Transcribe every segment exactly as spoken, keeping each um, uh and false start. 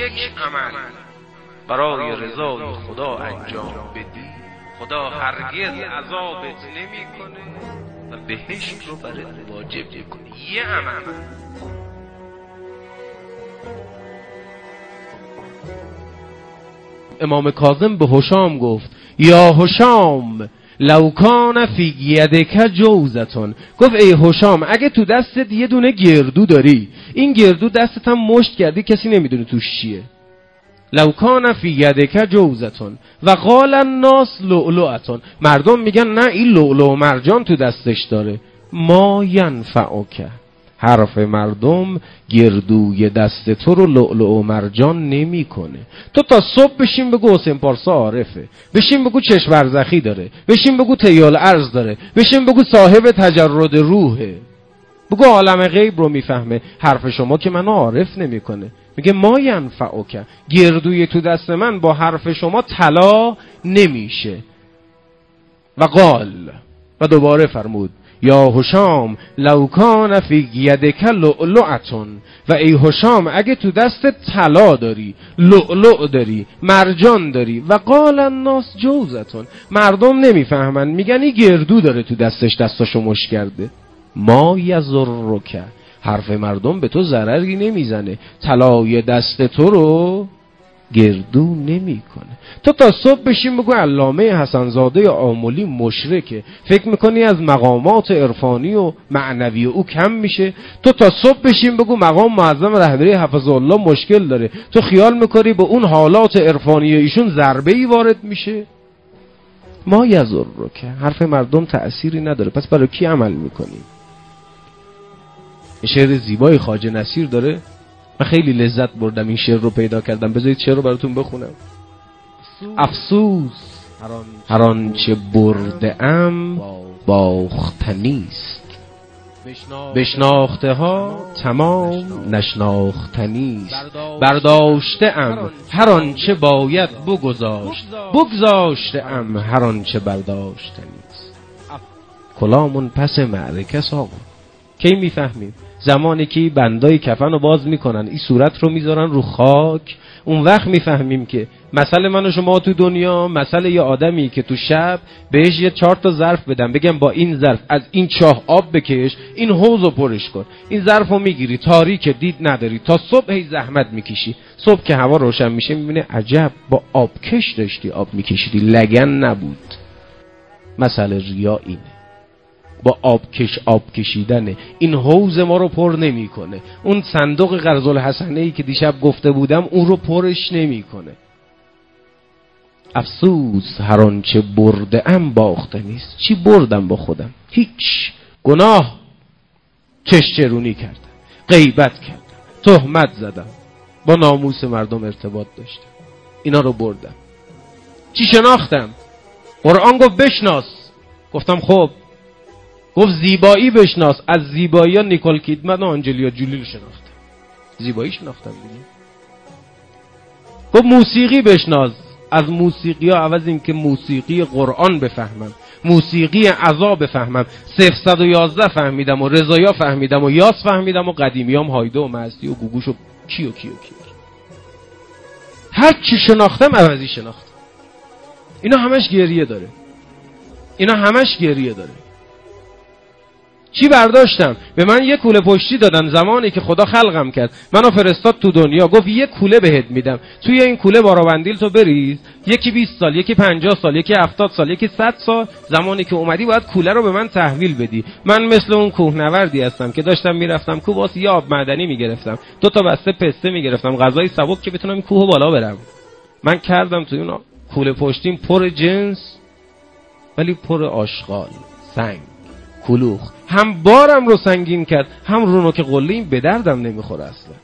یک عمل برای رضای خدا انجام بدی، خدا هرگز عذابت نمی کنه و بهشت رو برات واجب میکنه. یه عمل. امام کاظم به هشام گفت یا هشام لو کان فی یدک جوزتون، گفت ای هشام اگه تو دستت یه دونه گردو داری، این گردو دستت هم مشت کردی کسی نمیدونه توش چیه. لو کان فی یدک جوزتون و قال الناس لؤلؤتون، مردم میگن نه این لؤلؤ و مرجان تو دستش داره. ما ینفعک، حرف مردم گردوی دست تو رو لؤلؤ و مرجان نمی کنه. تو تا صبح بشین بگو حسین پارسا عارفه، بشین بگو چشم برزخی داره، بشین بگو تیال ارز داره، بشین بگو صاحب تجرد روحه، بگو عالم غیب رو میفهمه. حرف شما که منو عارف نمی کنه. میگه ما ینفعک، گردوی تو دست من با حرف شما طلا نمیشه. و قال، و دوباره فرمود یا هشام لو کان فی یدک لؤلؤتون، و ای هشام اگه تو دست طلا داری، لؤلؤ داری، مرجان داری، و قال الناس جوزتون، مردم نمیفهمن میگن این گردو داره تو دستش دستاشو مش کرده. ما یضرک، حرف مردم به تو ضرری نمیزنه، طلای دست تو رو گردو نمی کنه. تو تا صبح بشین بگو علامه حسن زاده آملی مشرکه، فکر میکنی از مقامات عرفانی و معنوی او کم میشه. تو تا صبح بشین بگو مقام معظم رهبری حفظه الله مشکل داره، تو خیال میکنی به اون حالات عرفانی ایشون ضربه ای وارد میشه. ما یضرک، حرف مردم تأثیری نداره، پس برای کی عمل میکنی؟ شعر زیبای خواجه نصیر داره، من خیلی لذت بردم این شعر رو پیدا کردم، بذارید شعر رو براتون بخونم. افسوس هر آنچه برده ام باختنیست، بشناخته ها تمام نشناختنیست. برداشته ام هر آنچه باید بگذاشت، بگذاشته ام هر آنچه برداشتنیست. کلامون پس معرکه آقا. کی میفهمیم؟ زمانی که بندای کفن رو باز میکنن، این صورت رو میذارن رو خاک، اون وقت میفهمیم که مثلا من و شما تو دنیا، مثلا یه آدمی که تو شب بهش یه چهار تا ظرف بدم، بگم با این ظرف از این چاه آب بکش، این حوض رو پرش کن، این ظرف رو میگیری، تاریک دید نداری، تا صبح هی زحمت میکشی، صبح که هوا روشن میشه میبینه عجب با آبکش داشتی آب میکشیدی، لگن نبود. مثلا ریا اینه، با آبکش آب کشیدنه. این حوض ما رو پر نمی کنه. اون صندوق قرض الحسنه‌ای که دیشب گفته بودم اون رو پرش نمی کنه. افسوس هر آنچه برده ام باخته نیست. چی بردم با خودم؟ هیچ. گناه، چشچرونی کردم، غیبت کردم، تهمت زدم، با ناموس مردم ارتباط داشتم، اینا رو بردم. چی شناختم؟ قرآن گفت بشناس، گفتم خب. گفت زیبایی بشناس، از زیبایی ها نیکول کیدمن و آنجلیا جولی رو شناختم، زیبایی شناختم دیگه. گفت موسیقی بشناس، از موسیقی ها عوض این که موسیقی قرآن بفهمم، موسیقی عزا بفهمم، صفر صد و یازده فهمیدم و رضایا فهمیدم و یاس فهمیدم و قدیمیام هایده و مستی و گوگوش و کیو کیو کیو. هر چی شناختم عوضی شناختم. اینا همش گریه داره، اینا همش گریه داره. چی برداشتم؟ به من یک کوله پشتی دادن زمانی که خدا خلقم کرد، منو فرستاد تو دنیا، گفت یک کوله بهت میدم، توی این کوله بارابندیل تو بریز، یکی بیست سال، یکی پنجاه سال، یکی هفتاد سال، یکی صد سال، زمانی که اومدی باید کوله رو به من تحویل بدی. من مثل اون کوهنوردی هستم که داشتم میرفتم کوه، واسه یه آب معدنی میگرفتم، دو تا بسته پسته میگرفتم، غذای سبک که بتونم این کوه بالا برم. من کردم توی اون کوله پشتیم پر جنس ولی پر آشغال، سنگ، کلوخ، هم بارم رو سنگین کرد، هم رونو که قله این به دردم نمیخوره اصلا.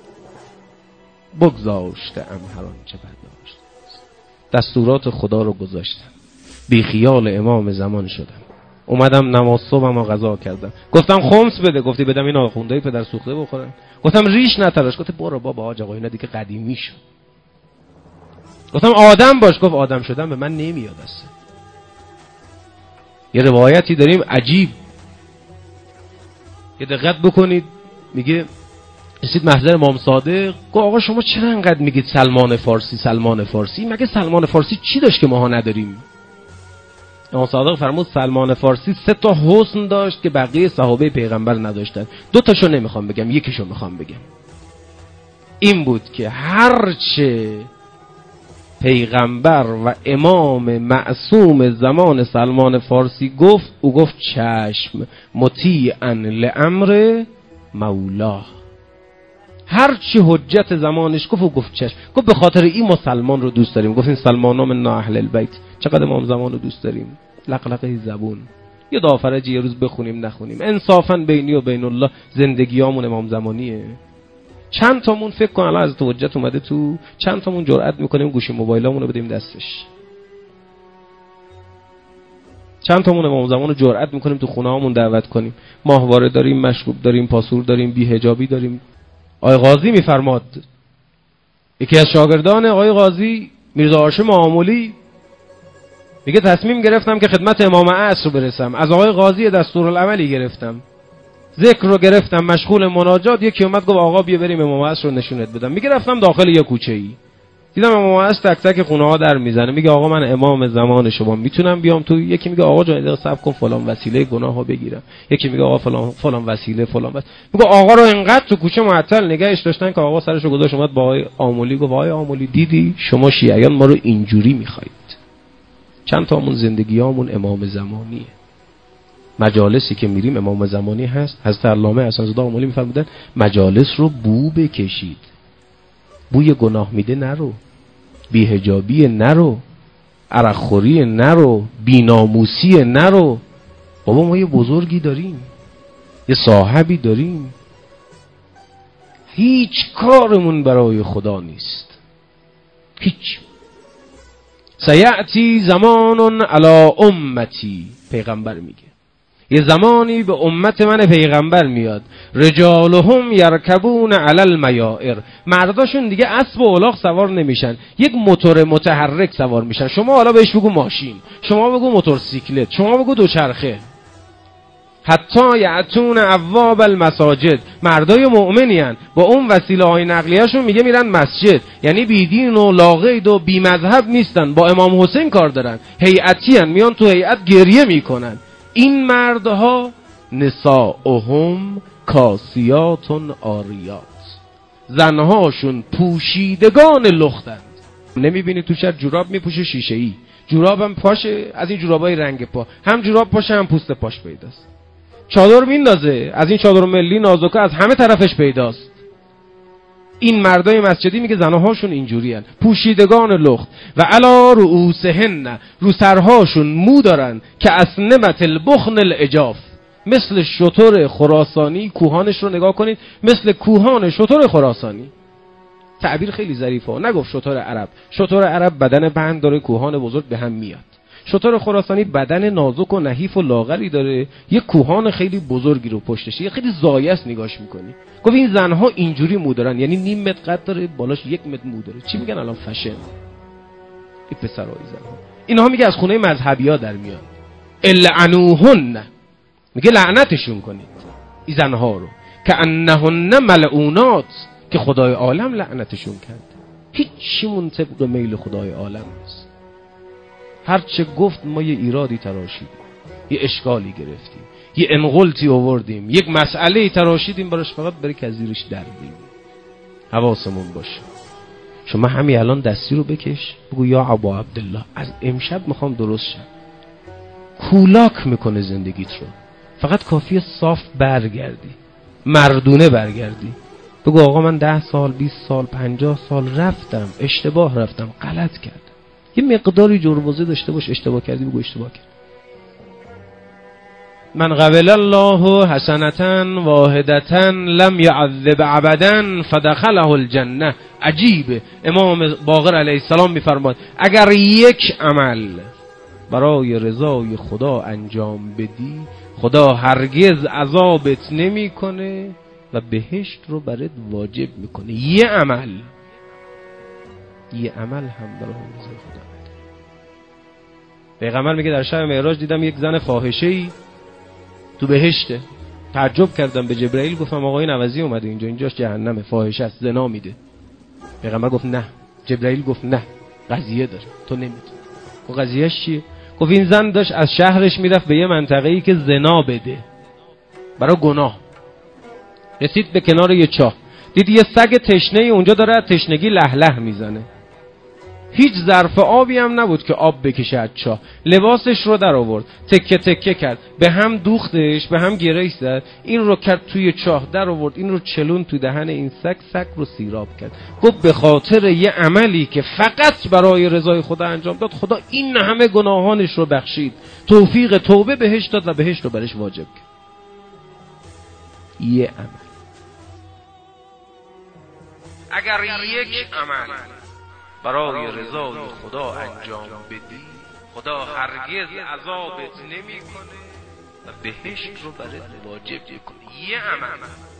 بگذاشته ام هر آنچه برداشت، دستورات خدا رو گذاشتم، بی خیال امام زمان شدم، اومدم نماز صبحم رو قضا کردم، گفتم خمس بده، گفتی بدم این آخوندهای پدر سوخته بخورم، گفتم ریش نتراش، گفت برو بابا آج آقا اینا دیگه قدیمی شد، گفتم آدم باش، گفت آدم شدن به من نمیاد اصلا. یه روایتی داریم عجیب، یه دقت بکنید، میگه رسید محضر امام صادق، گفت آقا شما چرا انقدر میگید سلمان فارسی سلمان فارسی؟ مگه سلمان فارسی چی داشت که ماها نداریم؟ امام صادق فرمود سلمان فارسی سه تا حسن داشت که بقیه صحابه پیغمبر نداشتن. دو تاشو نمیخوام بگم، یکیشو میخوام بگم. این بود که هرچه پیغمبر و امام معصوم زمان سلمان فارسی گفت، او گفت چشم، مطیعا لامر مولاه. هر چی حجت زمانش گفت و گفت چشم. گفت به خاطر این ما سلمان رو دوست داریم. گفت این سلمان ها من اهل البیت. چقدر امام زمان رو دوست داریم. لقلقه زبون. یه دافرج یه روز بخونیم نخونیم. انصافا بینی و بین الله زندگیامون امام زمانیه. چند تامون فکر کن الان از تو حجت اومده تو، چند تامون جرئت میکنیم گوشی موبایلامون رو بدیم دستش؟ چند تامون امام زمان رو جرئت میکنیم تو خونه هامون دعوت کنیم؟ ماهواره داریم، مشروب داریم، پاسور داریم، بی‌حجابی داریم. آقای قاضی میفرماد، یکی از شاگردان آقای قاضی میرزا هاشم آملی میگه تصمیم گرفتم که خدمت امام عصر برسم. از آقای قاضی دستورالعملی گرفتم، ذکر رو گرفتم، مشغول مناجات. یکی اومد گفت آقا بیا بریم امام عصر رو نشونت بدم. میگه رفتم داخل یه کوچه ای، دیدم امام عصر تک تک خونه ها در میزنه. میگه آقا من امام زمان شما میتونم بیام تو؟ یکی میگه آقا جان دقیقه صبر کن فلان وسیله گناهو بگیرم. یکی میگه آقا فلان فلان وسیله فلان وسیله. میگه آقا رو اینقدر تو کوچه معطل نگهش داشتن که آقا سرشو گذاشت اومد با آقای آملی گفت آقای آملی دیدی شما شیعیان ما رو اینجوری میخواید. چند تامون زندگیامون امام زمانیه. مجالسی که میریم امام زمانی هست. حضرت علامه حسن‌زاده آملی میفرمودن مجالس رو بو بکشید، بوی گناه میده نرو، بی‌حجابی نرو، عرقخوری نرو، بی‌ناموسی نرو. بابا ما یه بزرگی داریم، یه صاحبی داریم، هیچ کارمون برای خدا نیست، هیچ. سیأتی زمان علی امتی، پیغمبر میگه یه زمانی به امت من پیغمبر میاد، رجالهم یرکبون علی المیائر، مرداشون دیگه اسب و الاغ سوار نمیشن، یک موتور متحرک سوار میشن. شما حالا بهش بگو ماشین، شما بگو موتورسیکلت، شما بگو دوچرخه. حتی یعتون ابواب المساجد، مردای مؤمنی ان، با اون وسیله های نقلیه‌شون میگه میرن مسجد، یعنی بیدین و لاقید و بی مذهب نیستن، با امام حسین کار دارن، هیئتی ان، میان تو هیئت گریه میکنن. این مردها نساؤهم کاسیاتون آریات، زنهاشون پوشیدگان لختند. نمیبینی تو شهر جوراب میپوشه شیشه ای، جورابم پاشه، از این جورابای رنگ پا، هم جوراب پاشه هم پوست پاش پیداست. چادر میندازه، از این چادر ملی نازکه از همه طرفش پیداست. این مردای مسجدی میگه زنهاشون اینجوری هن، پوشیدگان لخت. و علا رؤوسهن، رو سرهاشون مو دارن که اسنمت البخن الاجاف، مثل شتر خراسانی. کوهانش رو نگاه کنید، مثل کوهان شتر خراسانی. تعبیر خیلی ظریفه، نگفت شتر عرب. شتر عرب بدن بند داره، کوهان بزرگ به هم میاد. شتر خراسانی بدن نازک و نحیف و لاغری داره، یه کوهان خیلی بزرگی رو پشتش، یه خیلی زایست نگاش میکنی. گفت این زنها اینجوری مو دارن، یعنی نیم متر قد داره، بالاش یک متر مو داره. چی میگن الان؟ فشن. این پسرای زنها اینها میگه از خونه مذهبی‌ها در میاد. العنوهن، میگه لعنتشون کنید این زنها رو، که انهن ملعونات، که خدای عالم لعنتشون کرد. هیچیمون طبق میل خدای عالم نیست. هرچه گفت ما یه ایرادی تراشیدیم، یه اشکالی گرفتیم، یه انقلتی آوردیم، یک مسئله تراشیدیم براش، فقط برای که از زیرش دردیم. حواسمون باشه. شما همین الان دستی رو بکش، بگو یا ابا عبدالله از امشب میخوام درست شم. کولاک میکنه زندگیت رو، فقط کافیه صاف برگردی، مردونه برگردی. بگو آقا من ده سال، بیست سال، پنجاه سال رفتم، اشتباه رفتم، غلط کردم. یه مقداری جربوزه داشته باش، اشتباه کردی بگو اشتباه کرد. من قبل الله حسنة واحدة لم يعذب ابدا فدخله الجنه. عجیبه، امام باقر علیه السلام میفرماد اگر یک عمل برای رضای خدا انجام بدی، خدا هرگز عذابت نمیکنه و بهشت رو برات واجب میکنه. یه عمل، یه عمل هم برای رضای خدا بده. پیغمبر میگه در شب معراج دیدم یک زن فاحشه‌ای تو بهشته. تعجب کردم به جبرئیل، گفتم آقا این عوضی اومده اینجا، اینجاش جهنمه، فاحشه است، زنا میده. پیغمبر گفت نه. جبرئیل گفت نه، قضیه داره، تو نمیدونی. گفت قضیهش چیه؟ گفت این زن داشت از شهرش میرفت به یه منطقه‌ای که زنا بده برای گناه. رسید به کنار یه چاه، دید یه سگ تشنه اونجا داره از تشنگی له له میزنه. هیچ ظرف آبی هم نبود که آب بکشه از چاه. لباسش رو در آورد، تکه تکه کرد، به هم دوختش، به هم گرهش زد، این رو کرد توی چاه، در آورد، این رو چلون تو دهن این سگ، سگ رو سیراب کرد. گفت به خاطر یه عملی که فقط برای رضای خدا انجام داد، خدا این همه گناهانش رو بخشید، توفیق توبه بهش داد و بهش رو برش واجب کرد. یه عمل. اگر یک عمل برای رضای خدا انجام بدی، خدا هرگز عذابت نمی کنه و بهشت رو برات واجب کنه. یه عمل.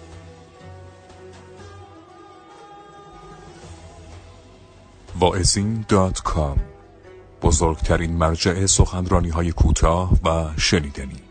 واعظین دات کام، بزرگترین مرجع سخنرانی های کوتاه و شنیدنی.